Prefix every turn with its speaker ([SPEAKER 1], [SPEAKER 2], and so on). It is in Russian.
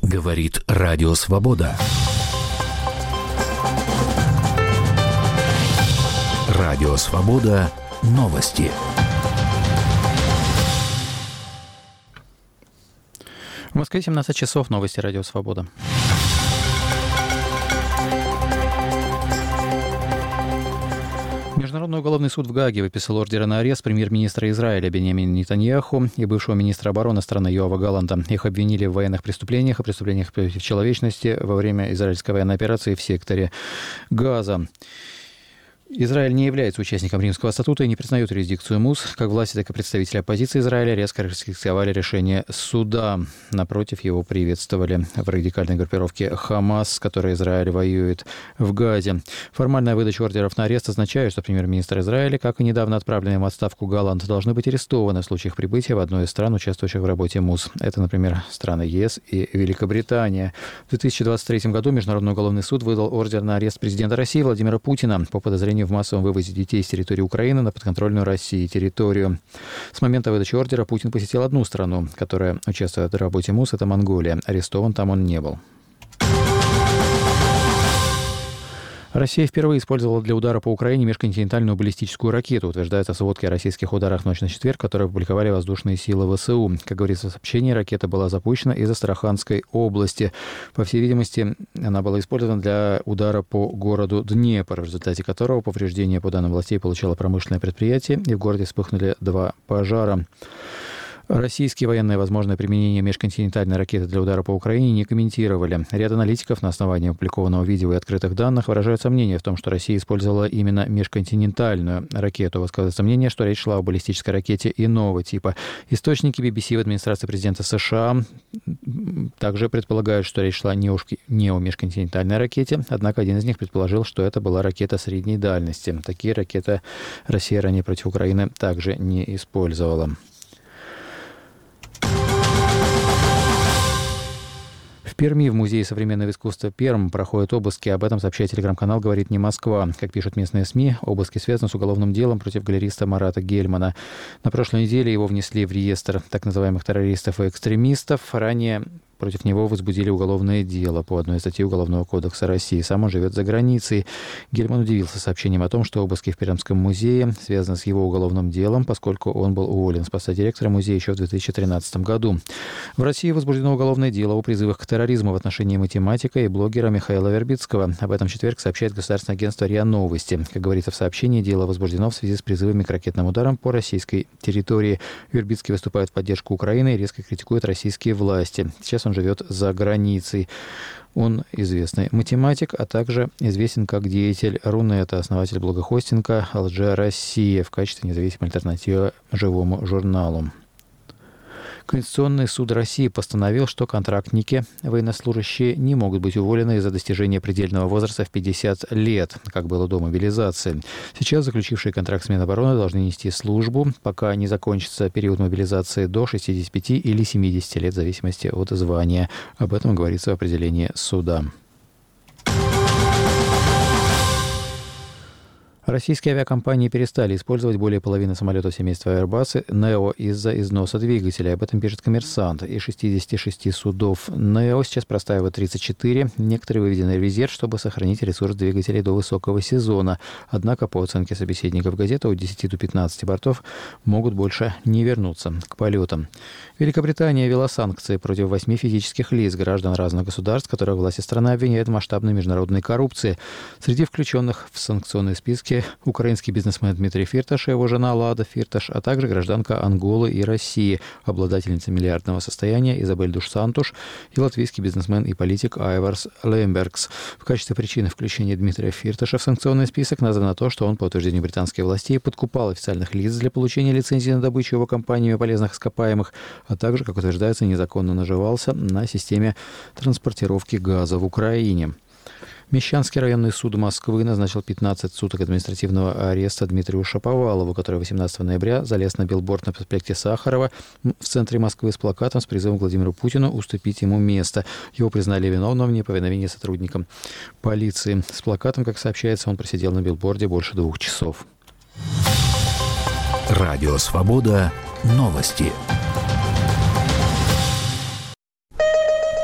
[SPEAKER 1] Говорит Радио Свобода. Радио Свобода. Новости.
[SPEAKER 2] В Москве 17 часов. Новости Радио Свобода. Международный уголовный суд в Гааге выписал ордеры на арест премьер-министра Израиля Биньямина Нетаньяху и бывшего министра обороны страны Йоава Галланта. Их обвинили в военных преступлениях и преступлениях против человечности во время израильской военной операции в секторе Газа. Израиль не является участником Римского статута и не признает юрисдикцию МУС. Как власти, так и представители оппозиции Израиля резко раскритиковали решение суда. Напротив, его приветствовали в радикальной группировке «Хамас», с которой Израиль воюет в Газе. Формальная выдача ордеров на арест означает, что премьер-министр Израиля, как и недавно отправленный в отставку Галлант, должны быть арестованы в случае их прибытия в одну из стран, участвующих в работе МУС. Это, например, страны ЕС и Великобритания. В 2023 году Международный уголовный суд выдал ордер на арест президента России Владимира Путина по подозрению в массовом вывозе детей с территории Украины на подконтрольную России территорию. С момента выдачи ордера Путин посетил одну страну, которая участвует в работе МУС, это Монголия. Арестован там он не был. Россия впервые использовала для удара по Украине межконтинентальную баллистическую ракету, утверждается в сводке о российских ударах в ночь на четверг, которые опубликовали воздушные силы ВСУ. Как говорится в сообщении, ракета была запущена из Астраханской области. По всей видимости, она была использована для удара по городу Днепр, в результате которого повреждения, по данным властей, получило промышленное предприятие, и в городе вспыхнули 2 пожара. Российские военные возможное применение межконтинентальной ракеты для удара по Украине не комментировали. Ряд аналитиков на основании опубликованного видео и открытых данных выражают сомнения в том, что Россия использовала именно межконтинентальную ракету. Высказывается мнение, что речь шла о баллистической ракете иного типа. Источники BBC в администрации президента США также предполагают, что речь шла не о межконтинентальной ракете, однако один из них предположил, что это была ракета средней дальности. Такие ракеты Россия ранее против Украины также не использовала. В Перми в Музее современного искусства Пермь проходят обыски. Об этом сообщает телеграм-канал «Говорит не Москва». Как пишут местные СМИ, обыски связаны с уголовным делом против галериста Марата Гельмана. На прошлой неделе его внесли в реестр так называемых террористов и экстремистов. Ранее против него возбудили уголовное дело по одной из статей Уголовного кодекса России. Сам он живет за границей. Гельман удивился сообщением о том, что обыски в Пермском музее связаны с его уголовным делом, поскольку он был уволен с поста директора музея еще в 2013 году. В России возбуждено уголовное дело о призывах к терроризму в отношении математика и блогера Михаила Вербицкого. Об этом в четверг сообщает государственное агентство РИА Новости. Как говорится в сообщении, дело возбуждено в связи с призывами к ракетным ударам по российской территории. Вербицкий выступает в поддержку Украины и резко критикует российские власти. Сейчас он живет за границей. Он известный математик, а также известен как деятель Рунета, основатель блогохостинга «LG Россия» в качестве независимой альтернативы живому журналу. Конституционный суд России постановил, что контрактники, военнослужащие, не могут быть уволены из-за достижения предельного возраста в 50 лет, как было до мобилизации. Сейчас заключившие контракт с Минобороны должны нести службу, пока не закончится период мобилизации, до 65 или 70 лет, в зависимости от звания. Об этом говорится в определении суда. Российские авиакомпании перестали использовать более половины самолетов семейства Airbus Neo из-за износа двигателя. Об этом пишет «Коммерсант». Из 66 судов Neo сейчас простаивают 34. Некоторые выведены в резерв, чтобы сохранить ресурс двигателей до высокого сезона. Однако, по оценке собеседников газеты, от 10 до 15 бортов могут больше не вернуться к полетам. Великобритания ввела санкции против 8 физических лиц, граждан разных государств, которых власти страны обвиняют в масштабной международной коррупции. Среди включенных в санкционные списки украинский бизнесмен Дмитрий Фирташ и его жена Лада Фирташ, а также гражданка Анголы и России, обладательница миллиардного состояния Изабель Душ Сантуш и латвийский бизнесмен и политик Айварс Лембергс. В качестве причины включения Дмитрия Фирташа в санкционный список названо то, что он, по утверждению британских властей, подкупал официальных лиц для получения лицензии на добычу его компаниями полезных ископаемых, а также, как утверждается, незаконно наживался на системе транспортировки газа в Украине. Мещанский районный суд Москвы назначил 15 суток административного ареста Дмитрию Шаповалову, который 18 ноября залез на билборд на проспекте Сахарова в центре Москвы с плакатом с призывом к Владимиру Путину уступить ему место. Его признали виновным в неповиновении сотрудникам полиции. С плакатом, как сообщается, он просидел на билборде больше 2 часов.
[SPEAKER 1] Радио «Свобода». Новости.